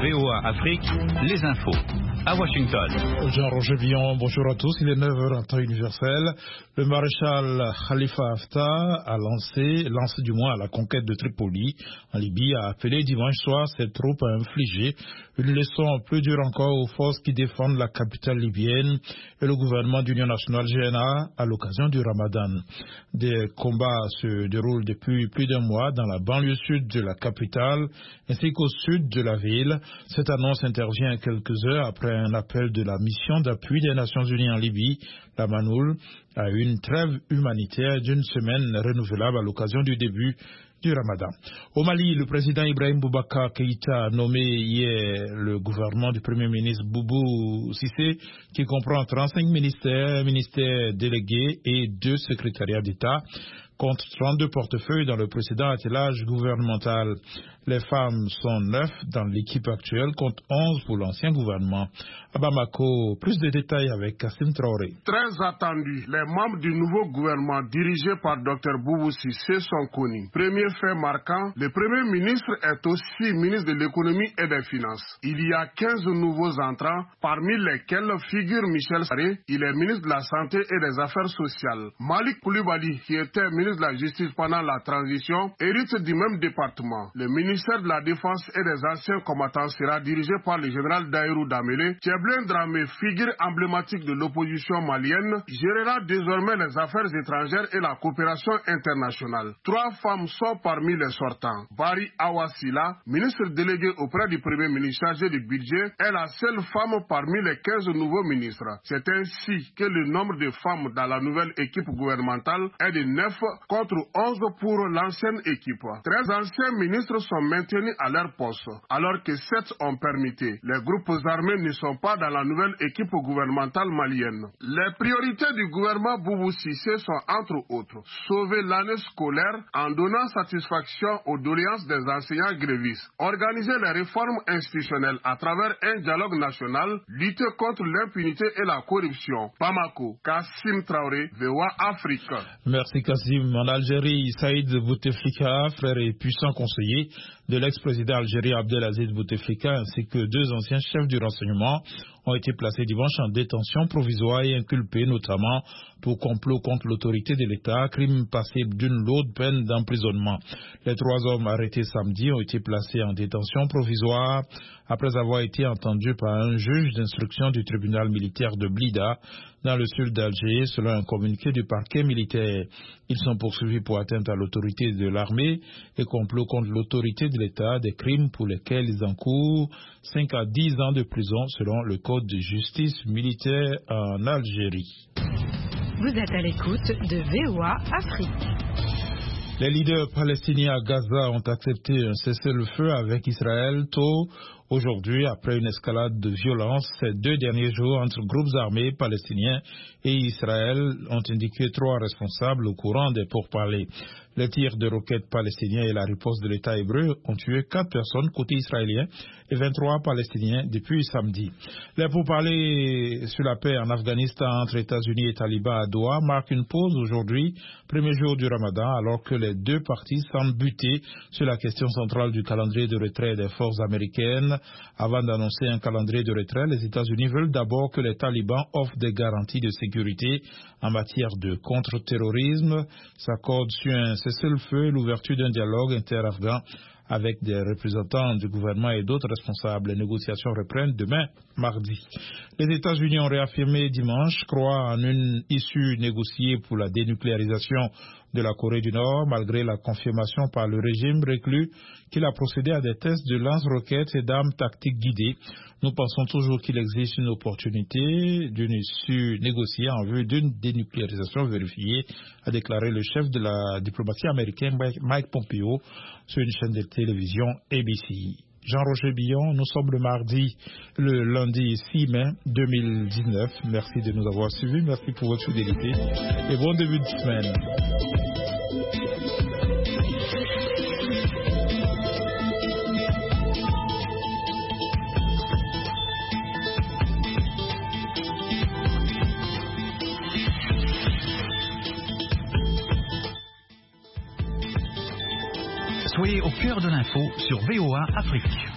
VOA Afrique, les infos. À Washington. Jean-Roger Billon, bonjour à tous. Il est 9h en temps universel. Le maréchal Khalifa Haftar lance du moins à la conquête de Tripoli en Libye, a appelé dimanche soir ses troupes à infliger une leçon plus dure encore aux forces qui défendent la capitale libyenne et le gouvernement d'Union nationale GNA à l'occasion du Ramadan. Des combats se déroulent depuis plus d'un mois dans la banlieue sud de la capitale ainsi qu'au sud de la ville. Cette annonce intervient quelques heures après un appel de la mission d'appui des Nations Unies en Libye, la MANOUL, à une trêve humanitaire d'une semaine renouvelable à l'occasion du début du Ramadan. Au Mali, le président Ibrahim Boubacar Keïta a nommé hier le gouvernement du Premier ministre Boubou Cissé, qui comprend 35 ministères délégués et 2 secrétariats d'État, contre 32 portefeuilles dans le précédent attelage gouvernemental. Les femmes sont 9 dans l'équipe actuelle, contre 11 pour l'ancien gouvernement. À Bamako, plus de détails avec Kassim Traoré. Très attendu, les membres du nouveau gouvernement dirigé par Dr Boubou Cissé sont connus. Premier fait marquant, le Premier ministre est aussi ministre de l'économie et des finances. Il y a 15 nouveaux entrants, parmi lesquels figure Michel Sarré, il est ministre de la Santé et des Affaires sociales. Malik Koulibaly, qui était ministre de la Justice pendant la transition, hérite du même département. Le ministère de la Défense et des anciens combattants sera dirigé par le général Daïrou Damélé. Tcheblin Dramé, figure emblématique de l'opposition malienne, gérera désormais les affaires étrangères et la coopération internationale. 3 femmes sont parmi les sortants. Bari Awasila, ministre délégué auprès du Premier ministre chargé du budget, est la seule femme parmi les 15 nouveaux ministres. C'est ainsi que le nombre de femmes dans la nouvelle équipe gouvernementale est de 9 contre 11 pour l'ancienne équipe. 13 anciens ministres sont maintenus à leur poste, alors que 7 ont permuté. Les groupes armés ne sont pas dans la nouvelle équipe gouvernementale malienne. Les priorités du gouvernement Boubou Cissé sont entre autres sauver l'année scolaire en donnant satisfaction aux doléances des enseignants grévistes, organiser les réformes institutionnelles à travers un dialogue national, lutter contre l'impunité et la corruption. Bamako, Kassim Traoré, VOA Afrique. Merci Kassim. En Algérie, Saïd Bouteflika, frère et puissant conseiller de l'ex-président algérien Abdelaziz Bouteflika, ainsi que 2 anciens chefs du renseignement, ont été placés dimanche en détention provisoire et inculpés notamment pour complot contre l'autorité de l'État, crime passible d'une lourde peine d'emprisonnement. Les 3 hommes arrêtés samedi ont été placés en détention provisoire après avoir été entendus par un juge d'instruction du tribunal militaire de Blida dans le sud d'Alger, selon un communiqué du parquet militaire. Ils sont poursuivis pour atteinte à l'autorité de l'armée et complot contre l'autorité de l'État, des crimes pour lesquels ils encourent 5 à 10 ans de prison selon le code de justice militaire en Algérie. Vous êtes à l'écoute de VOA Afrique. Les leaders palestiniens à Gaza ont accepté un cessez-le-feu avec Israël tôt aujourd'hui après une escalade de violence ces 2 derniers jours entre groupes armés palestiniens et Israël, ont indiqué 3 responsables au courant des pourparlers. Les tirs de roquettes palestiniens et la riposte de l'État hébreu ont tué 4 personnes côté israélien et 23 palestiniens depuis samedi. Les pourparlers sur la paix en Afghanistan entre États-Unis et talibans à Doha marquent une pause aujourd'hui, premier jour du Ramadan, alors que les 2 parties semblent buter sur la question centrale du calendrier de retrait des forces américaines. Avant d'annoncer un calendrier de retrait, les États-Unis veulent d'abord que les talibans offrent des garanties de sécurité en matière de contre-terrorisme, s'accordent sur un cessez-le-feu et l'ouverture d'un dialogue interafghan avec des représentants du gouvernement et d'autres responsables. Les négociations reprennent demain, mardi. Les États-Unis ont réaffirmé dimanche croire en une issue négociée pour la dénucléarisation de la Corée du Nord, malgré la confirmation par le régime réclus qu'il a procédé à des tests de lance-roquettes et d'armes tactiques guidées. Nous pensons toujours qu'il existe une opportunité d'une issue négociée en vue d'une dénucléarisation vérifiée, a déclaré le chef de la diplomatie américaine Mike Pompeo sur une chaîne de télévision ABC. Jean-Roger Billon, nous sommes le lundi 6 mai 2019. Merci de nous avoir suivis, merci pour votre fidélité et bon début de semaine. Soyez au cœur de l'info sur VOA Afrique.